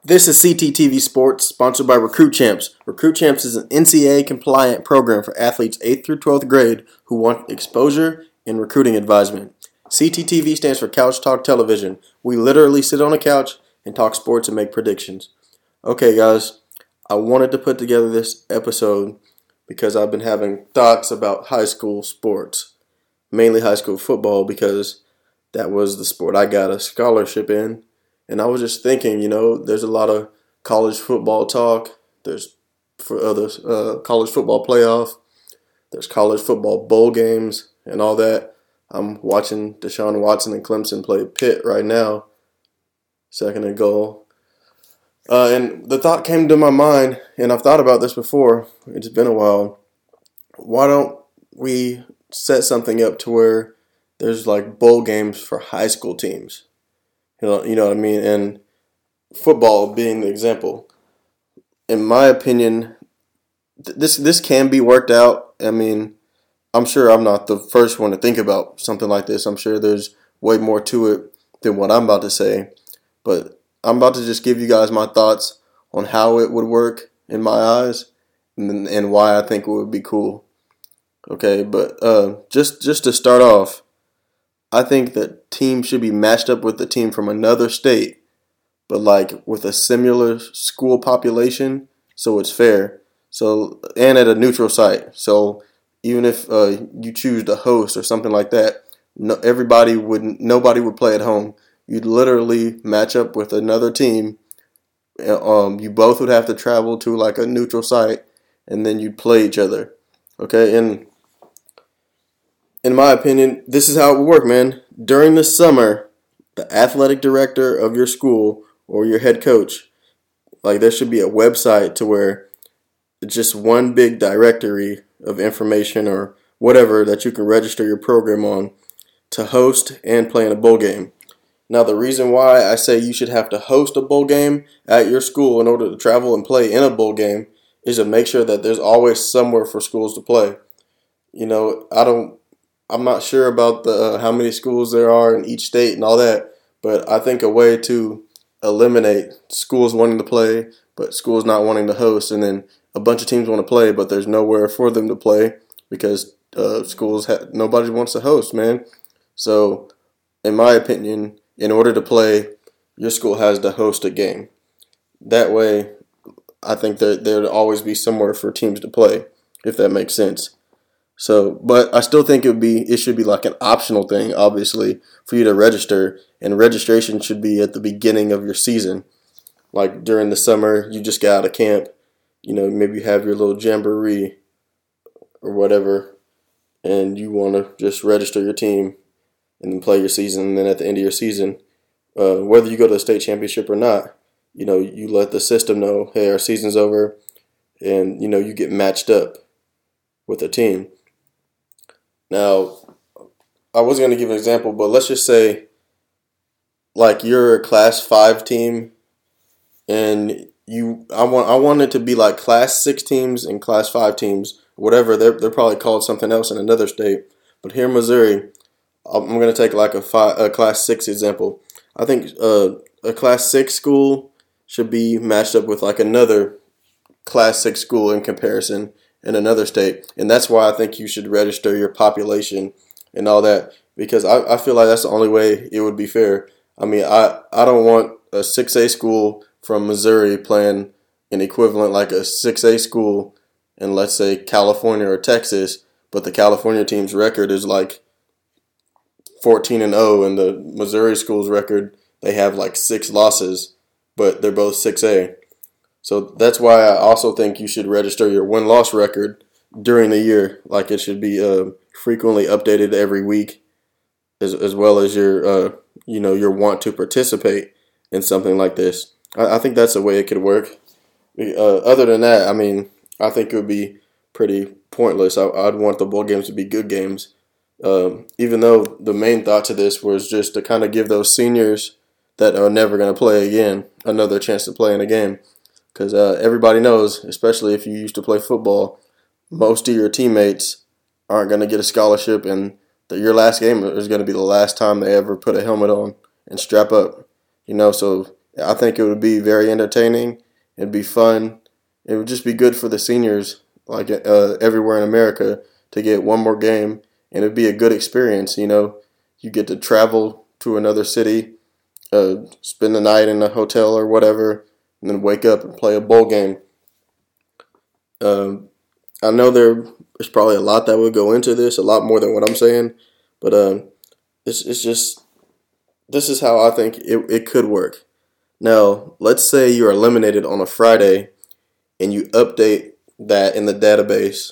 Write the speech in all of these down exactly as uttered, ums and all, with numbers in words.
This is C T T V Sports, sponsored by Recruit Champs. Recruit Champs is an N C A A-compliant program for athletes eighth through twelfth grade who want exposure and recruiting advisement. C T T V stands for Couch Talk Television. We literally sit on a couch and talk sports and make predictions. Okay, guys, I wanted to put together this episode because I've been having thoughts about high school sports, mainly high school football, because that was the sport I got a scholarship in. And I was just thinking, you know, there's a lot of college football talk. There's for others, uh, college football playoff. There's college football bowl games and all that. I'm watching Deshaun Watson and Clemson play Pitt right now, second and goal. Uh, and the thought came to my mind, and I've thought about this before. It's been a while. Why don't we set something up to where there's like bowl games for high school teams? You know, you know what I mean? And football being the example. In my opinion, th- this this can be worked out. I mean, I'm sure I'm not the first one to think about something like this. I'm sure there's way more to it than what I'm about to say. But I'm about to just give you guys my thoughts on how it would work in my eyes and, and why I think it would be cool. Okay, but uh, just just to start off, I think that teams should be matched up with the team from another state, but like with a similar school population, so it's fair. So and at a neutral site. So even if uh, you choose to host or something like that, no, everybody would nobody would play at home. You'd literally match up with another team. Um, you both would have to travel to like a neutral site, and then you'd play each other. Okay, and in my opinion, this is how it would work, man. During the summer, the athletic director of your school or your head coach, like there should be a website to where it's just one big directory of information or whatever that you can register your program on to host and play in a bowl game. Now, the reason why I say you should have to host a bowl game at your school in order to travel and play in a bowl game is to make sure that there's always somewhere for schools to play. You know, I don't I'm not sure about the uh, how many schools there are in each state and all that, but I think a way to eliminate schools wanting to play, but schools not wanting to host, and then a bunch of teams want to play, but there's nowhere for them to play because uh, schools ha- nobody wants to host, man. So, in my opinion, in order to play, your school has to host a game. That way, I think that there'd always be somewhere for teams to play, if that makes sense. So, but I still think it would be it should be like an optional thing, obviously, for you to register, and registration should be at the beginning of your season. Like during the summer, you just got out of camp, you know, maybe you have your little jamboree or whatever, and you want to just register your team and then play your season. And then at the end of your season, uh, whether you go to the state championship or not, you know, you let the system know, hey, our season's over, and you know, you get matched up with a team. Now, I was going to give an example, but let's just say, like, you're a Class five team, and you, I want, I want it to be like Class six teams and Class five teams, whatever. They're they're probably called something else in another state. But here in Missouri, I'm going to take like a five, a Class six example. I think uh, a Class six school should be matched up with like another Class six school in comparison in another state, and that's why I think you should register your population and all that, because I, I feel like that's the only way it would be fair. I mean, I, I don't want a six A school from Missouri playing an equivalent like a six A school in, let's say, California or Texas, but the California team's record is like fourteen and oh, and the Missouri school's record, they have like six losses, but they're both six A. So that's why I also think you should register your win-loss record during the year. Like it should be uh, frequently updated every week, as as well as your uh, you know your want to participate in something like this. I, I think that's a way it could work. Uh, other than that, I mean, I think it would be pretty pointless. I, I'd want the bowl games to be good games, um, even though the main thought to this was just to kind of give those seniors that are never going to play again another chance to play in a game. Because uh, everybody knows, especially if you used to play football, most of your teammates aren't going to get a scholarship, and the, your last game is going to be the last time they ever put a helmet on and strap up. You know, so I think it would be very entertaining. It'd be fun. It would just be good for the seniors, like uh, everywhere in America, to get one more game, and it'd be a good experience. You know, you get to travel to another city, uh, spend the night in a hotel or whatever, and then wake up and play a bowl game. Um, I know there there's probably a lot that would go into this, a lot more than what I'm saying, but um, it's it's just this is how I think it, it could work. Now, let's say you're eliminated on a Friday and you update that in the database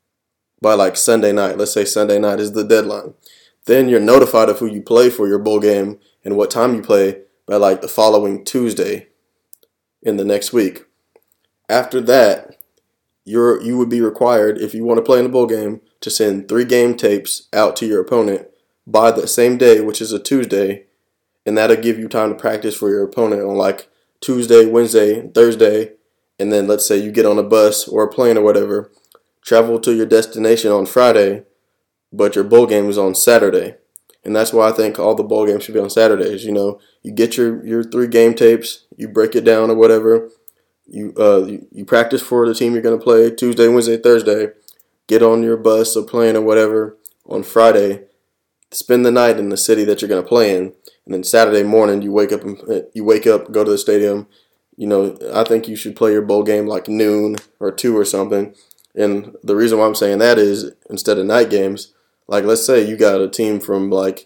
by like Sunday night. Let's say Sunday night is the deadline. Then you're notified of who you play for your bowl game and what time you play by like the following Tuesday in the next week. After that, you're you would be required, if you want to play in the bowl game, to send three game tapes out to your opponent by the same day, which is a Tuesday, and that'll give you time to practice for your opponent on like Tuesday, Wednesday, Thursday, and then let's say you get on a bus or a plane or whatever, travel to your destination on Friday, but your bowl game is on Saturday. And that's why I think all the bowl games should be on Saturdays. You know, you get your, your three game tapes, you break it down or whatever, you uh you, you practice for the team you're going to play Tuesday, Wednesday, Thursday, get on your bus or plane or whatever on Friday, spend the night in the city that you're going to play in, and then Saturday morning you wake up and you wake up, go to the stadium. You know, I think you should play your bowl game like noon or two or something. And the reason why I'm saying that is instead of night games, like let's say you got a team from like,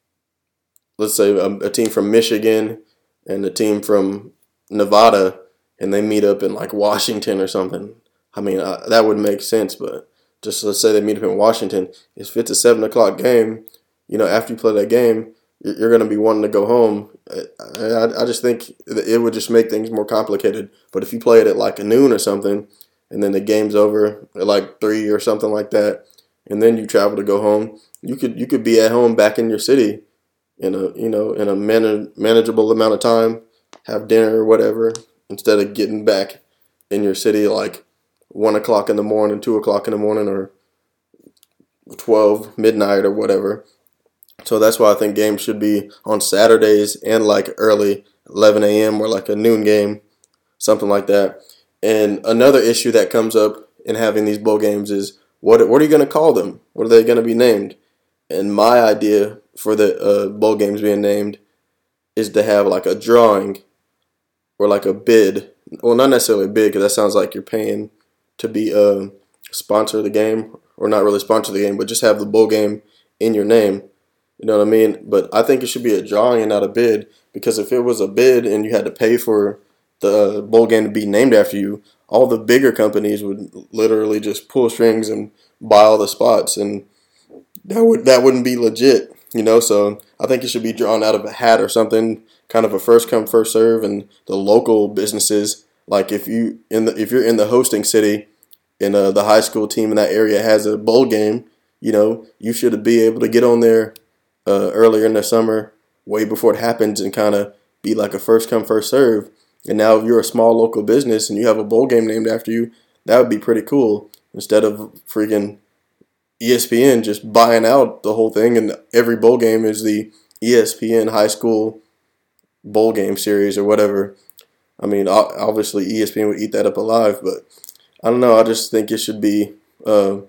let's say a, a team from Michigan and a team from Nevada, and they meet up in like Washington or something. I mean, I, that would make sense, but just let's say they meet up in Washington. If it's a seven o'clock game, you know, after you play that game, you're going to be wanting to go home. I, I just think it would just make things more complicated. But if you play it at like a noon or something, and then the game's over at like three or something like that, and then you travel to go home, you could you could be at home back in your city in a you know in a man- manageable amount of time, have dinner or whatever, instead of getting back in your city like one o'clock in the morning, two o'clock in the morning, or twelve midnight or whatever. So that's why I think games should be on Saturdays and like early eleven a.m. or like a noon game, something like that. And another issue that comes up in having these bowl games is what what are you going to call them? What are they going to be named? And my idea for the uh, bowl games being named is to have like a drawing or like a bid. Well, not necessarily a bid because that sounds like you're paying to be uh, sponsor the game, or not really sponsor the game, but just have the bowl game in your name. You know what I mean? But I think it should be a drawing and not a bid, because if it was a bid and you had to pay for the bowl game to be named after you, all the bigger companies would literally just pull strings and buy all the spots, and that would that wouldn't be legit, you know. So I think it should be drawn out of a hat or something, kind of a first come first serve. And the local businesses, like if you in the if you're in the hosting city and uh, the high school team in that area has a bowl game, you know, you should be able to get on there uh, earlier in the summer, way before it happens, and kind of be like a first come first serve. And now if you're a small local business and you have a bowl game named after you, that would be pretty cool. Instead of freaking E S P N just buying out the whole thing and every bowl game is the E S P N high school bowl game series or whatever. I mean, obviously E S P N would eat that up alive, but I don't know. I just think it should be uh,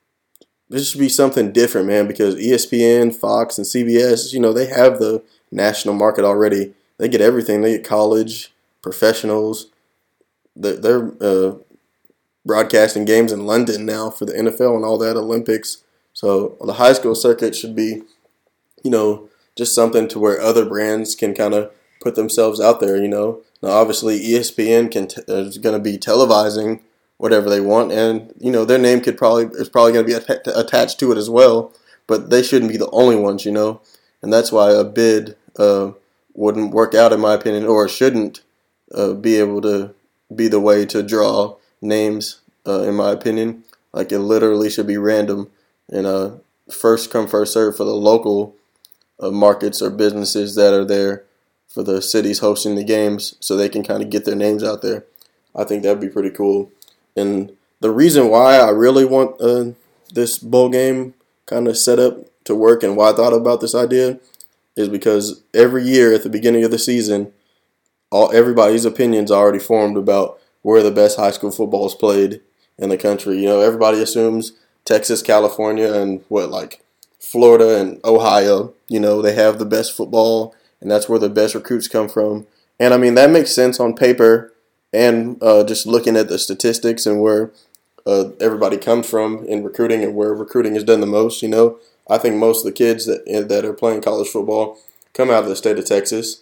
this should be something different, man, because E S P N, Fox, and C B S, you know, they have the national market already. They get everything. They get college, professionals. They're uh, broadcasting games in London now for the N F L and all that, Olympics. So the high school circuit should be, you know, just something to where other brands can kind of put themselves out there, you know. Now, obviously, E S P N can t- is going to be televising whatever they want, and, you know, their name could probably is probably going to be att- attached to it as well, but they shouldn't be the only ones, you know. And that's why a bid uh, wouldn't work out, in my opinion, or shouldn't uh, be able to be the way to draw names, uh, in my opinion. Like, it literally should be random and uh, first come, first serve for the local uh, markets or businesses that are there for the cities hosting the games, so they can kind of get their names out there. I think that'd be pretty cool. And the reason why I really want uh, this bowl game kind of set up to work and why I thought about this idea is because every year at the beginning of the season, all everybody's opinions are already formed about where the best high school football is played in the country. You know, everybody assumes Texas, California, and what, like Florida and Ohio, you know, they have the best football, and that's where the best recruits come from. And I mean, that makes sense on paper, and uh, just looking at the statistics and where uh, everybody comes from in recruiting and where recruiting is done the most. You know, I think most of the kids that that are playing college football come out of the state of Texas,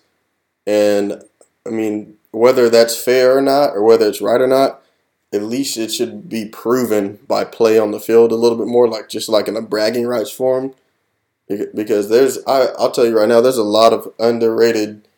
and I mean, whether that's fair or not, or whether it's right or not, at least it should be proven by play on the field a little bit more, like just like in a bragging rights form. Because there's, I, I'll tell you right now, there's a lot of underrated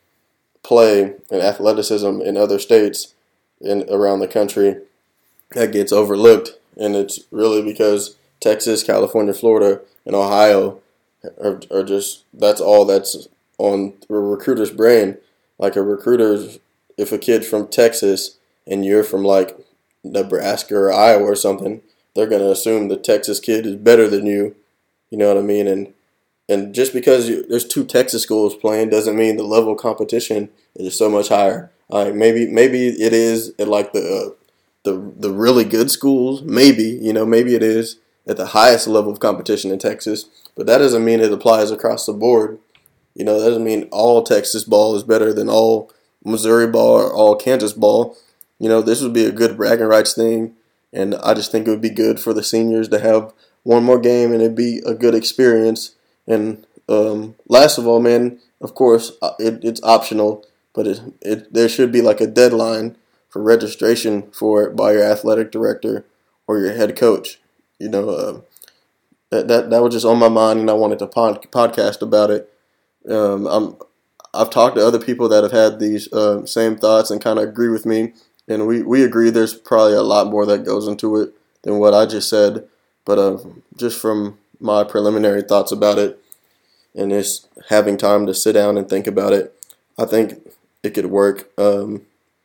play and athleticism in other states in around the country that gets overlooked, and it's really because Texas, California, Florida, and Ohio are, are just, that's all that's on a recruiter's brain. Like a recruiter's, if a kid's from Texas and you're from like Nebraska or Iowa or something, they're going to assume the Texas kid is better than you. You know what I mean? And and just because you, there's two Texas schools playing doesn't mean the level of competition is so much higher. Like maybe maybe it is at like the uh, the the really good schools. Maybe you know maybe it is at the highest level of competition in Texas, but that doesn't mean it applies across the board. You know, that doesn't mean all Texas ball is better than all Missouri ball or all Kansas ball. You know, this would be a good bragging rights thing, and I just think it would be good for the seniors to have one more game, and it'd be a good experience. And um, last of all, man, of course, it, it's optional, but it, it there should be like a deadline for registration for it by your athletic director or your head coach. You know, uh, that that that was just on my mind, and I wanted to pod, podcast about it. Um, I'm I've talked to other people that have had these uh, same thoughts and kind of agree with me, and we, we agree there's probably a lot more that goes into it than what I just said. But uh, just from my preliminary thoughts about it and just having time to sit down and think about it, I think it could work um,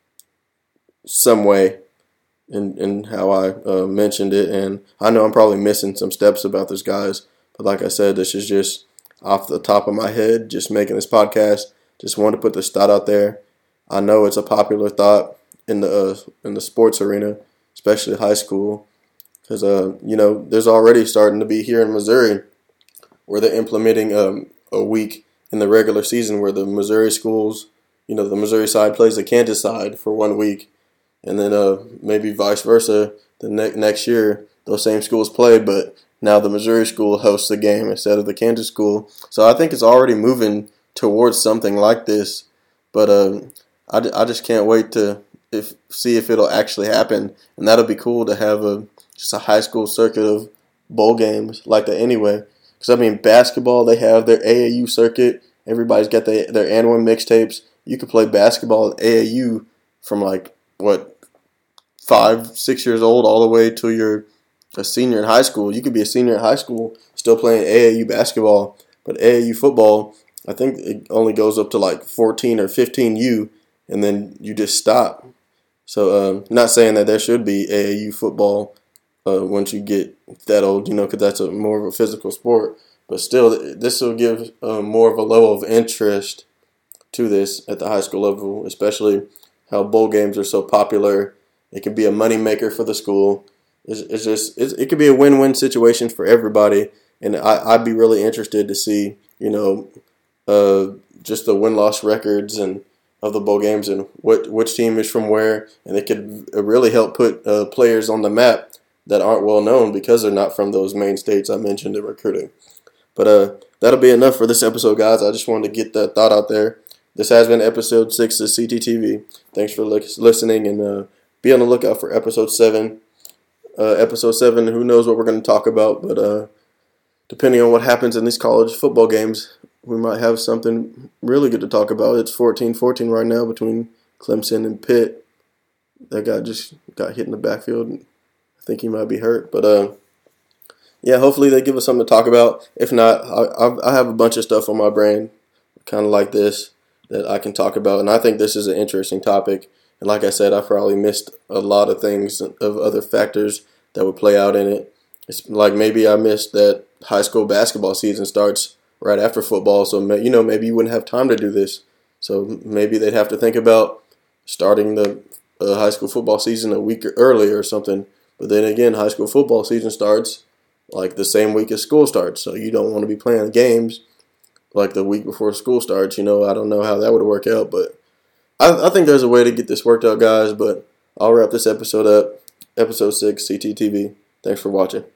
some way in, in how I uh, mentioned it. And I know I'm probably missing some steps about this, guys. But like I said, this is just off the top of my head, just making this podcast. Just wanted to put this thought out there. I know it's a popular thought in the uh, in the sports arena, especially high school, because uh, you know there's already starting to be here in Missouri where they're implementing um, a week in the regular season where the Missouri schools, you know, the Missouri side plays the Kansas side for one week, and then uh, maybe vice versa. The ne- next year, those same schools play, but now the Missouri school hosts the game instead of the Kansas school. So I think it's already moving towards something like this. But um, I, I just can't wait to if see if it'll actually happen. And that'll be cool to have a just a high school circuit of bowl games like that anyway. Because, I mean, basketball, they have their A A U circuit. Everybody's got their, their and one mixtapes. You could play basketball at A A U from, like, what, five, six years old all the way till you're a senior in high school. You could be a senior in high school still playing A A U basketball. But A A U football, I think it only goes up to like fourteen or fifteen U, and then you just stop. So um, not saying that there should be A A U football uh, once you get that old, you know, because that's a more of a physical sport. But still, this will give uh, more of a level of interest to this at the high school level, especially how bowl games are so popular. It can be a moneymaker for the school. It's, it's just it's, it could be a win-win situation for everybody, and I, I'd be really interested to see, you know, uh, just the win-loss records and of the bowl games and what which team is from where, and it could really help put uh, players on the map that aren't well known because they're not from those main states I mentioned in recruiting. But uh, that'll be enough for this episode, guys. I just wanted to get that thought out there. This has been episode six of C T T V. Thanks for li- listening, and uh, be on the lookout for episode seven. Uh, episode seven, who knows what we're going to talk about, but uh, depending on what happens in these college football games, we might have something really good to talk about. It's fourteen fourteen right now between Clemson and Pitt. That guy just got hit in the backfield. I think he might be hurt. But, uh, yeah, hopefully they give us something to talk about. If not, I, I have a bunch of stuff on my brain kind of like this that I can talk about. And I think this is an interesting topic. And like I said, I probably missed a lot of things of other factors that would play out in it. It's like maybe I missed that high school basketball season starts right after football. So, you know, maybe you wouldn't have time to do this. So maybe they'd have to think about starting the uh, high school football season a week earlier or something. But then again, high school football season starts like the same week as school starts. So you don't want to be playing games like the week before school starts. You know, I don't know how that would work out, but I, I think there's a way to get this worked out, guys. But I'll wrap this episode up. Episode six, C T T V. Thanks for watching.